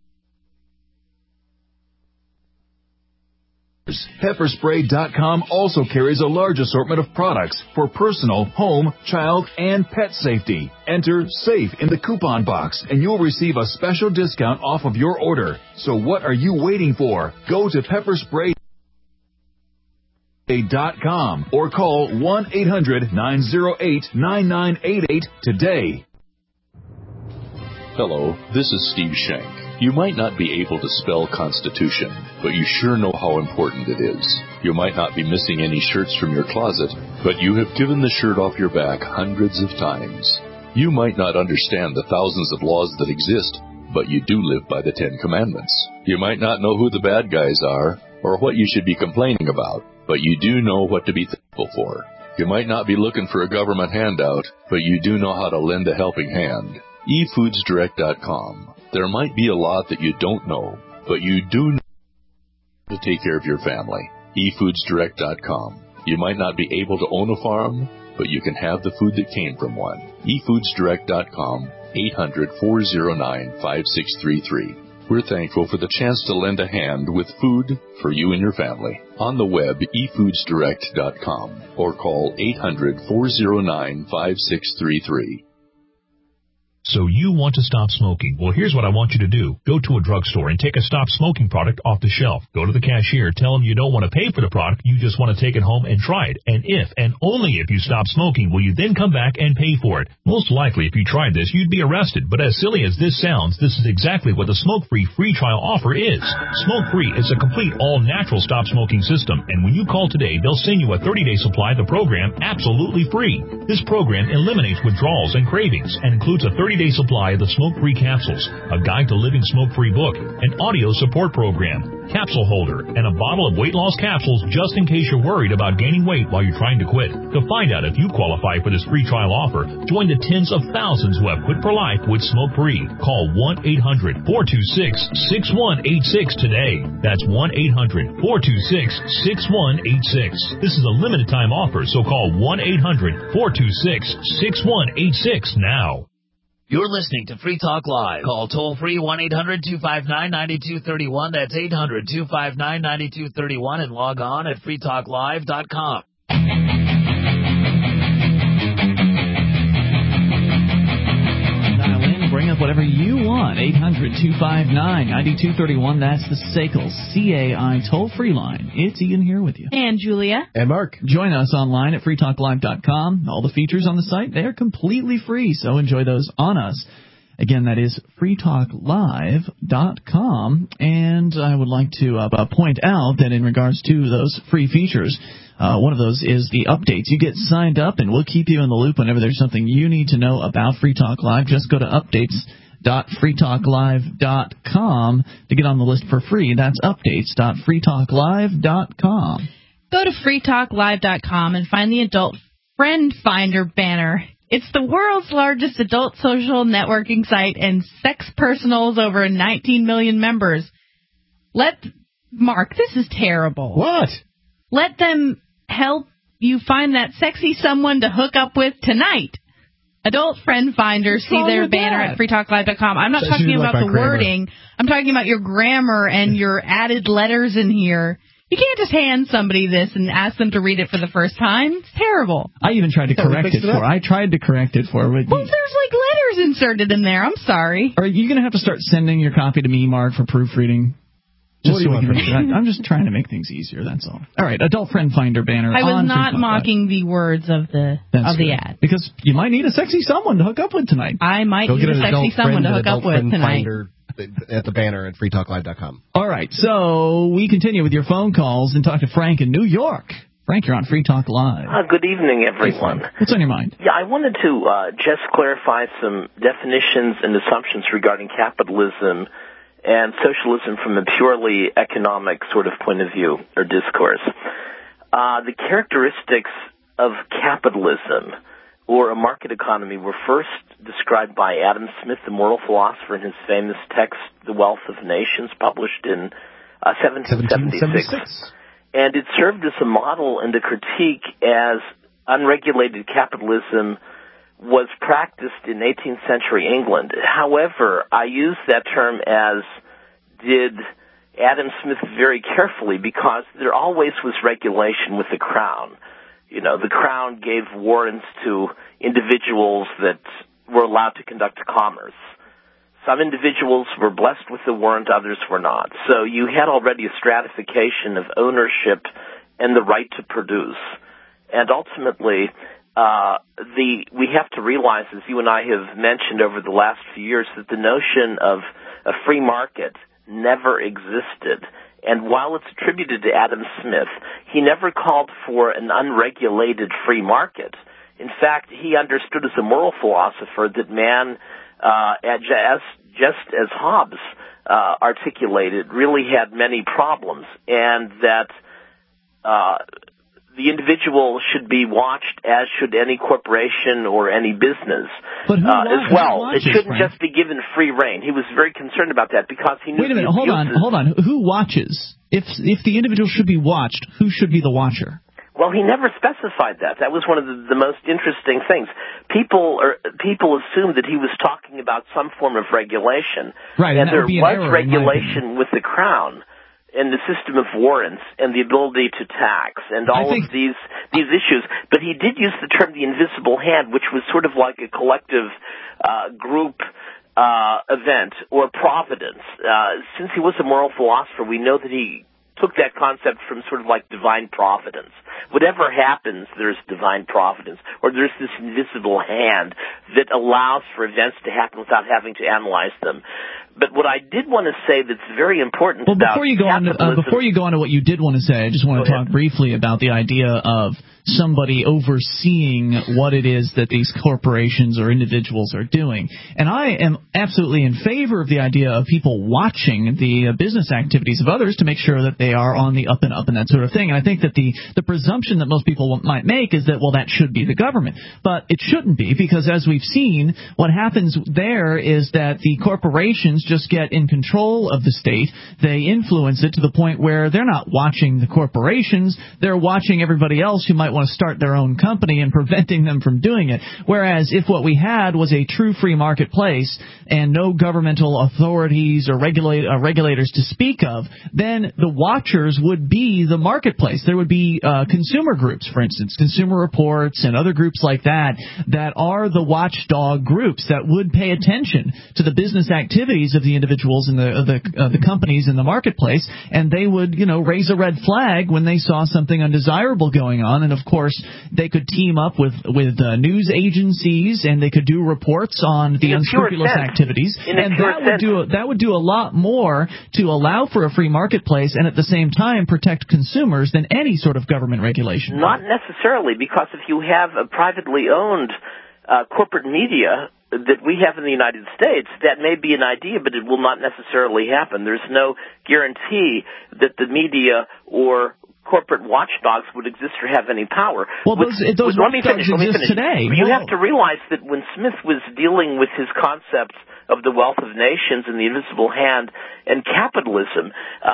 S8: Pepperspray.com also carries a large assortment of products for personal, home, child, and pet safety. Enter SAFE in the coupon box and you'll receive a special discount off of your order. So what are you waiting for? Go to Pepperspray.com or call 1-800-908-9988 today.
S20: Hello, this is Steve Schenk. You might not be able to spell Constitution, but you sure know how important it is. You might not be missing any shirts from your closet, but you have given the shirt off your back hundreds of times. You might not understand the thousands of laws that exist, but you do live by the 10 Commandments. You might not know who the bad guys are or what you should be complaining about, but you do know what to be thankful for. You might not be looking for a government handout, but you do know how to lend a helping hand. eFoodsDirect.com. There might be a lot that you don't know, but you do know to take care of your family. eFoodsDirect.com. You might not be able to own a farm, but you can have the food that came from one. eFoodsDirect.com, 800-409-5633. We're thankful for the chance to lend a hand with food for you and your family. On the web, eFoodsDirect.com, or call 800-409-5633.
S19: So you want to stop smoking. Well, here's what I want you to do. Go to a drugstore and take a stop smoking product off the shelf. Go to the cashier. Tell them you don't want to pay for the product. You just want to take it home and try it. And if, and only if you stop smoking, will you then come back and pay for it. Most likely, if you tried this, you'd be arrested. But as silly as this sounds, this is exactly what the Smoke-Free free trial offer is. Smoke-Free is a complete all-natural stop smoking system. And when you call today, they'll send you a 30-day supply of the program absolutely free. This program eliminates withdrawals and cravings and includes a 30-day supply of the Smoke-Free capsules, a guide to living smoke-free book, an audio support program, capsule holder, and a bottle of weight loss capsules just in case you're worried about gaining weight while you're trying to quit. To find out if you qualify for this free trial offer, join the tens of thousands who have quit for life with Smoke-Free. Call 1-800-426-6186 today. That's 1-800-426-6186. This is a limited time offer, so call 1-800-426-6186 now.
S9: You're listening to Free Talk Live. Call toll-free 1-800-259-9231. That's 800-259-9231 and log on at freetalklive.com.
S1: Dial in, bring up whatever you want. 800-259-9231. That's the SACL CAI toll-free line. It's Ian here with you.
S2: And Julia.
S3: And Mark.
S1: Join us online at freetalklive.com. All the features on the site, they are completely free, so enjoy those on us. Again, that is freetalklive.com. And I would like to point out that in regards to those free features, one of those is the updates. You get signed up, and we'll keep you in the loop whenever there's something you need to know about Free Talk Live. Just go to updates.freetalklive.com to get on the list for free. That's updates.freetalklive.com.
S2: Go to freetalklive.com and find the Adult Friend Finder banner. It's the world's largest adult social networking site and sex personals over 19 million members. Mark, this is terrible.
S3: What?
S2: Let them help you find that sexy someone to hook up with tonight. Adult Friend Finder, see their banner at freetalklive.com. I'm not talking about the wording. I'm talking about your grammar and your added letters in here. You can't just hand somebody this and ask them to read it for the first time. It's terrible.
S1: I even tried to correct it for her. I tried to correct it for her.
S2: Well, there's like letters inserted in there. I'm sorry.
S1: Are you going to have to start sending your copy to me, Mark, for proofreading? Just so we can I'm just trying to make things easier, that's all. All right, Adult Friend Finder banner.
S2: I was not mocking the words of the ad.
S1: Because you might need a sexy someone to hook up with tonight.
S2: I might need a sexy someone to hook up with tonight.
S3: At the banner at freetalklive.com.
S1: All right, so we continue with your phone calls and talk to Frank in New York. Frank, you're on Free Talk Live.
S21: Good evening, everyone.
S1: What's on your mind?
S21: Yeah, I wanted to just clarify some definitions and assumptions regarding capitalism and socialism from a purely economic sort of point of view or discourse. The characteristics of capitalism or a market economy were first described by Adam Smith, the moral philosopher, in his famous text, The Wealth of Nations, published in 1776. And it served as a model and a critique as unregulated capitalism was practiced in 18th century England. However, I use that term as did Adam Smith very carefully because there always was regulation with the Crown. You know, the Crown gave warrants to individuals that were allowed to conduct commerce. Some individuals were blessed with the warrant, others were not. So you had already a stratification of ownership and the right to produce. And ultimately, we have to realize, as you and I have mentioned over the last few years, that the notion of a free market never existed. And while it's attributed to Adam Smith, he never called for an unregulated free market. In fact, he understood as a moral philosopher that man, just as Hobbes articulated, really had many problems, and that the individual should be watched, as should any corporation or any business as well. It shouldn't just be given free rein. He was very concerned about that because he knew.
S1: Wait a minute, hold on. Who watches? If the individual should be watched, who should be the watcher?
S21: Well, he never specified that. That was one of the most interesting things. People assumed that he was talking about some form of regulation,
S1: right?
S21: And there was regulation with the Crown and the system of warrants and the ability to tax and all of these issues. But he did use the term the invisible hand, which was sort of like a collective group event or providence. Since he was a moral philosopher, we know that he took that concept from sort of like divine providence. Whatever happens, there's divine providence, or there's this invisible hand that allows for events to happen without having to analyze them. But what I did want to say that's very important about
S1: before you go on to what you did want to say, I just want to talk briefly about the idea of somebody overseeing what it is that these corporations or individuals are doing. And I am absolutely in favor of the idea of people watching the business activities of others to make sure that they are on the up and up and that sort of thing. And I think that the presumption that most people might make is that, well, that should be the government. But it shouldn't be, because as we've seen, what happens there is that the corporations just get in control of the state. They influence it to the point where they're not watching the corporations. They're watching everybody else who might want to start their own company and preventing them from doing it. Whereas if what we had was a true free marketplace and no governmental authorities or regulators to speak of, then the watchers would be the marketplace. There would be consumer groups, for instance, Consumer Reports and other groups like that are the watchdog groups that would pay attention to the business activities of the individuals and the companies in the marketplace, and they would, raise a red flag when they saw something undesirable going on. And of course, they could team up with news agencies, and they could do reports on the unscrupulous activities, and that would do a lot more to allow for a free marketplace and at the same time protect consumers than any sort of government regulation.
S21: Not necessarily, because if you have a privately owned corporate media that we have in the United States, that may be an idea, but it will not necessarily happen. There's no guarantee that the media or corporate watchdogs would exist or have any power.
S1: Well, those watchdogs exist today.
S21: You have to realize that when Smith was dealing with his concepts of the wealth of nations and the invisible hand and capitalism,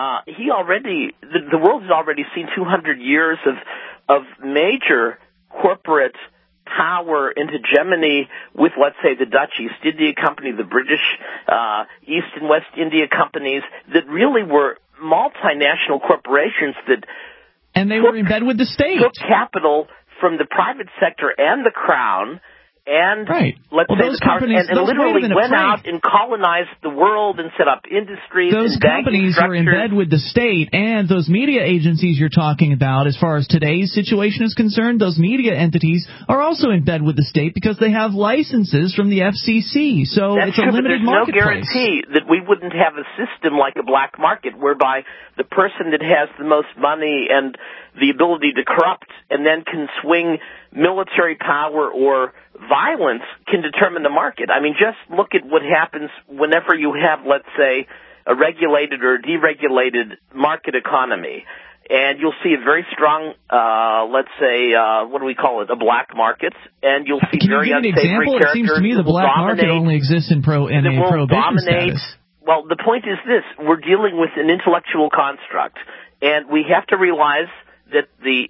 S21: the world has already seen 200 years of major corporate power and hegemony with, let's say, the Dutch East India Company, the British East and West India companies that really were multinational corporations
S1: and they were in bed with the state.
S21: Took capital from the private sector and the Crown, and let's say the companies, and literally went out and colonized the world and set up industries.
S1: Those companies were in bed with the state, and those media agencies you're talking about, as far as today's situation is concerned, those media entities are also in bed with the state because they have licenses from the FCC. So it's a limited marketplace.
S21: There's no guarantee that we wouldn't have a system like a black market whereby the person that has the most money and the ability to corrupt and then can swing military power or violence can determine the market. I mean, just look at what happens whenever you have, let's say, a regulated or deregulated market economy. And you'll see a very strong, let's say, what do we call it, a black market, and you'll see very unsavory characters.
S1: It seems to me the black market only exists in a prohibition status.
S21: Well, the point is this: we're dealing with an intellectual construct, and we have to realize that the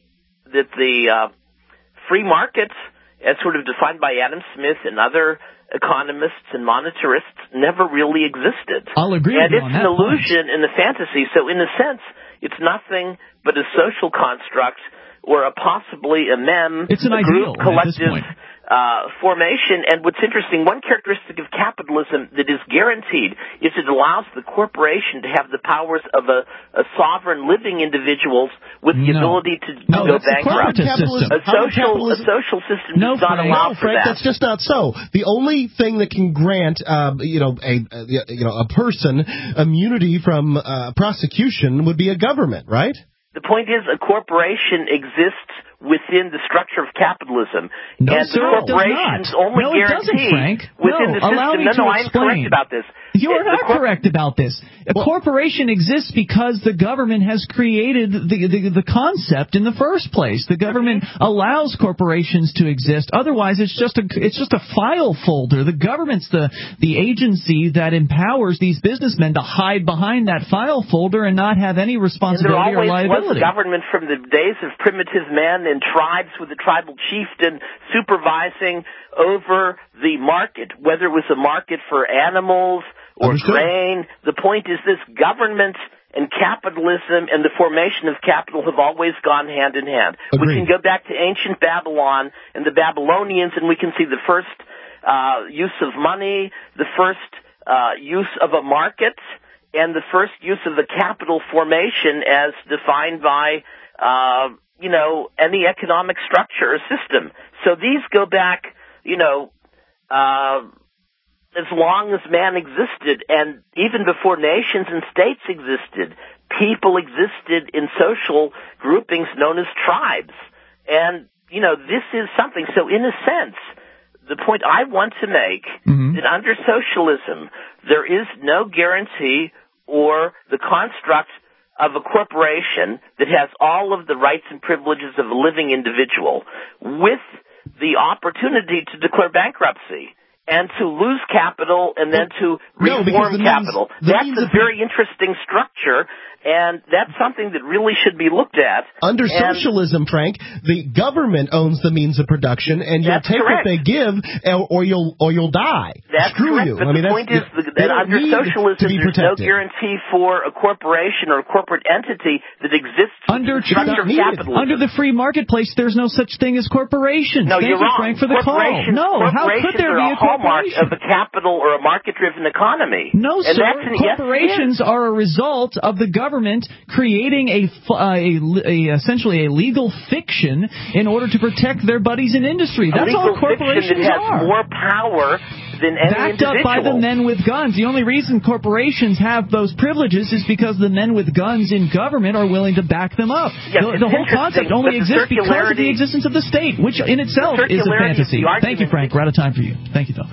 S21: free markets, as sort of defined by Adam Smith and other economists and monetarists, never really existed.
S1: I'll agree with you on that.
S21: And it's an illusion and a fantasy. So in a sense, it's nothing but a social construct or possibly a meme,
S1: it's an
S21: a
S1: ideal
S21: group collective formation. And what's interesting, one characteristic of capitalism that is guaranteed is it allows the corporation to have the powers of a sovereign living individuals with the ability to go bankrupt. A social system does not allow for that.
S3: That's just not so. The only thing that can grant a person immunity from prosecution would be a government, right?
S21: The point is, a corporation exists within the structure of capitalism,
S1: and
S21: the corporations only guarantee within the system.
S1: Allow me to
S21: I'm correct about this.
S1: You're not correct about this. A corporation exists because the government has created the concept in the first place. The government allows corporations to exist. Otherwise, it's just a file folder. The government's the agency that empowers these businessmen to hide behind that file folder and not have any responsibility or liability.
S21: There always was government from the days of primitive men and tribes with the tribal chieftain supervising over the market, whether it was a market for animals or grain. The point is this: government and capitalism and the formation of capital have always gone hand in hand.
S3: Agreed.
S21: We can go back to ancient Babylon and the Babylonians, and we can see the first use of money, the first use of a market, and the first use of the capital formation as defined by, any economic structure or system. So these go back, as long as man existed, and even before nations and states existed, people existed in social groupings known as tribes. And, this is something. So in a sense, the point I want to make that under socialism, there is no guarantee or the construct of a corporation that has all of the rights and privileges of a living individual with the opportunity to declare bankruptcy and to lose capital and then to reform capital. That's a very interesting structure, and that's something that really should be looked at.
S3: Under socialism, Frank, the government owns the means of production, and you'll take what they give, or you'll die.
S21: That's
S3: Screw
S21: correct,
S3: you.
S21: but the point is that under socialism, there's no guarantee for a corporation or a corporate entity that exists under capitalism.
S1: Under the free marketplace, there's no such thing as corporations.
S21: No,
S1: Thank
S21: you're
S1: you,
S21: wrong.
S1: Frank, for the call. No, how could there be a
S21: hallmark of a capital or a market-driven economy.
S1: No, sir. Corporations are a result of the government creating essentially a legal fiction in order to protect their buddies in industry. That's all corporations
S21: are. More power than any
S1: backed up by the men with guns. The only reason corporations have those privileges is because the men with guns in government are willing to back them up.
S21: Yes,
S1: the whole concept only exists because of the existence of the state, which in itself is a fantasy. Thank you, Frank. We're out of time for you. Thank you, though.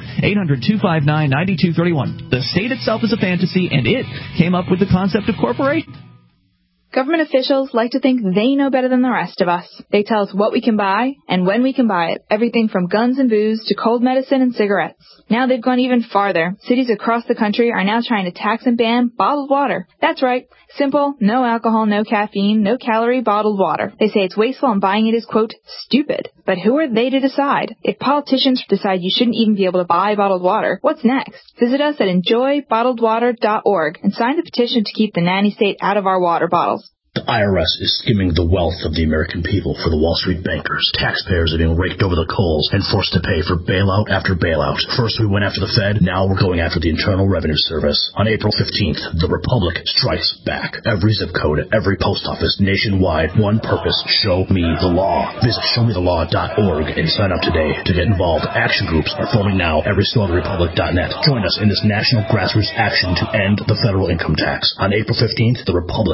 S1: 800-259-9231. The state itself is a fantasy, and it came up with the concept of corporation.
S4: Government officials like to think they know better than the rest of us. They tell us what we can buy and when we can buy it, everything from guns and booze to cold medicine and cigarettes. Now they've gone even farther. Cities across the country are now trying to tax and ban bottled water. That's right. Simple, no alcohol, no caffeine, no calorie bottled water. They say it's wasteful and buying it is, quote, stupid. But who are they to decide? If politicians decide you shouldn't even be able to buy bottled water, what's next? Visit us at enjoybottledwater.org and sign the petition to keep the nanny state out of our water bottles.
S22: The IRS is skimming the wealth of the American people for the Wall Street bankers. Taxpayers are being raked over the coals and forced to pay for bailout after bailout. First we went after the Fed, now we're going after the Internal Revenue Service. On April 15th, the Republic strikes back. Every zip code, every post office, nationwide, one purpose, show me the law. Visit showmethelaw.org and sign up today to get involved. Action groups are forming now at restoretherepublic.net. Join us in this national grassroots action to end the federal income tax. On April 15th, the Republic